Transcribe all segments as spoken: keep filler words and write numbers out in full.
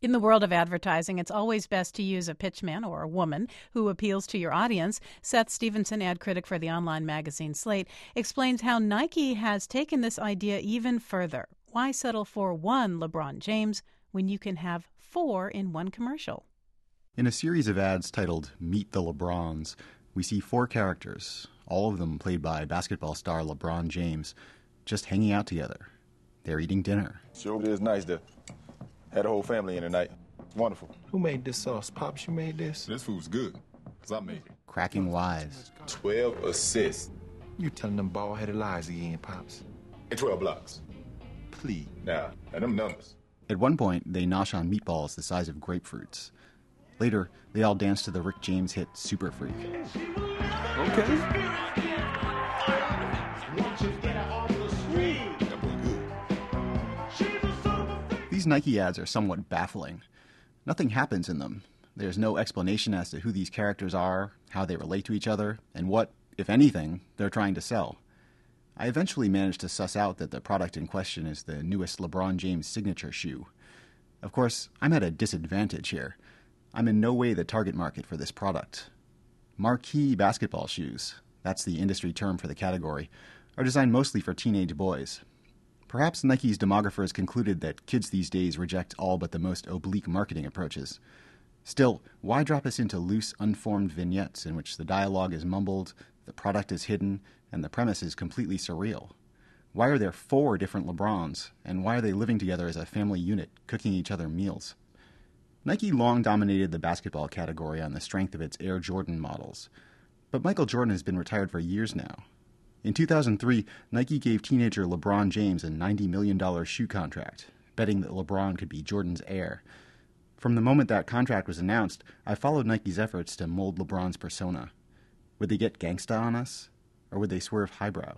In the world of advertising, it's always best to use a pitchman or a woman who appeals to your audience. Seth Stevenson, ad critic for the online magazine Slate, explains how Nike has taken this idea even further. Why settle for one LeBron James when you can have four in one commercial? In a series of ads titled Meet the LeBrons, we see four characters, all of them played by basketball star LeBron James, just hanging out together. They're eating dinner. Sure it is nice to have the whole family in tonight. Wonderful. Who made this sauce? Pops, you made this? This food's good, because I made it. Cracking wise. twelve assists. You telling them bald-headed lies again, Pops. And twelve blocks. Please. Now, now them numbers. At one point, they nosh on meatballs the size of grapefruits. Later, they all dance to the Rick James hit Super Freak. Okay. These Nike ads are somewhat baffling. Nothing happens in them. There's no explanation as to who these characters are, how they relate to each other, and what, if anything, they're trying to sell. I eventually managed to suss out that the product in question is the newest LeBron James signature shoe. Of course, I'm at a disadvantage here. I'm in no way the target market for this product. Marquee basketball shoes, that's the industry term for the category, are designed mostly for teenage boys. Perhaps Nike's demographers concluded that kids these days reject all but the most oblique marketing approaches. Still, why drop us into loose, unformed vignettes in which the dialogue is mumbled, the product is hidden, and the premise is completely surreal? Why are there four different LeBrons, and why are they living together as a family unit, cooking each other meals? Nike long dominated the basketball category on the strength of its Air Jordan models. But Michael Jordan has been retired for years now. In two thousand three, Nike gave teenager LeBron James a ninety million dollars shoe contract, betting that LeBron could be Jordan's heir. From the moment that contract was announced, I followed Nike's efforts to mold LeBron's persona. Would they get gangsta on us, or would they swerve highbrow?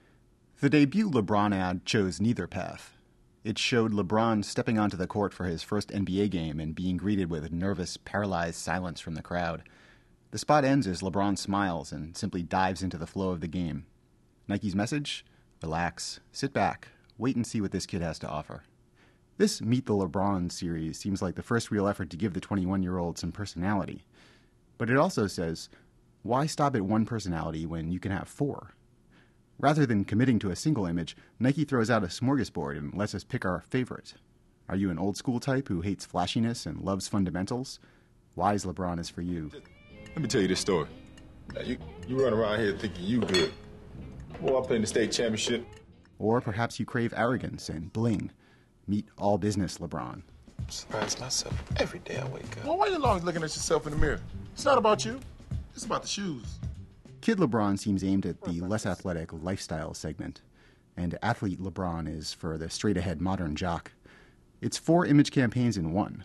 The debut LeBron ad chose neither path. It showed LeBron stepping onto the court for his first N B A game and being greeted with nervous, paralyzed silence from the crowd. The spot ends as LeBron smiles and simply dives into the flow of the game. Nike's message? Relax, sit back, wait and see what this kid has to offer. This Meet the LeBron series seems like the first real effort to give the twenty-one-year-old some personality. But it also says, why stop at one personality when you can have four? Rather than committing to a single image, Nike throws out a smorgasbord and lets us pick our favorite. Are you an old-school type who hates flashiness and loves fundamentals? Wise LeBron is for you. Let me tell you this story. Now, you, you run around here thinking you good. Well, I played in the state championship. Or perhaps you crave arrogance and bling. Meet all business LeBron. I surprise myself every day I wake up. Well, why are you always looking at yourself in the mirror? It's not about you. It's about the shoes. Kid LeBron seems aimed at the less athletic lifestyle segment, and Athlete LeBron is for the straight-ahead modern jock. It's four image campaigns in one.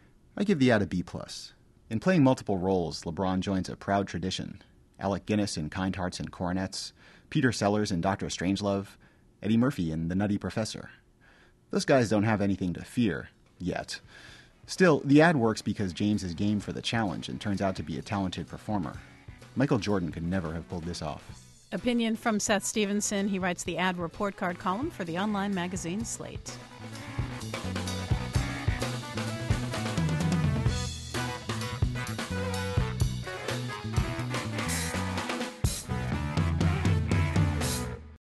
I give the ad a B plus. In playing multiple roles, LeBron joins a proud tradition. Alec Guinness in Kind Hearts and Coronets, Peter Sellers in Doctor Strangelove, Eddie Murphy in The Nutty Professor. Those guys don't have anything to fear, yet. Still, the ad works because James is game for the challenge and turns out to be a talented performer. Michael Jordan could never have pulled this off. Opinion from Seth Stevenson. He writes the ad report card column for the online magazine Slate.